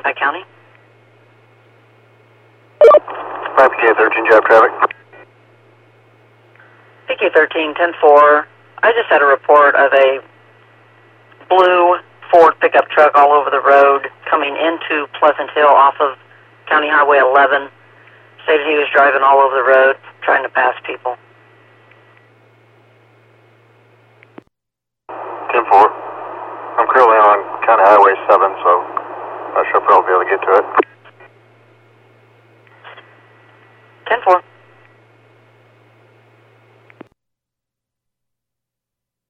Yavapai County. PK13, job traffic. PK13, 10-4. I just had a report of a blue Ford pickup truck all over the road coming into Pleasant Hill off of County Highway 11. Stated he was driving all over the road trying to pass people. 10-4. I'm currently on County Highway 7, so I should probably be able to get to it. 10-4.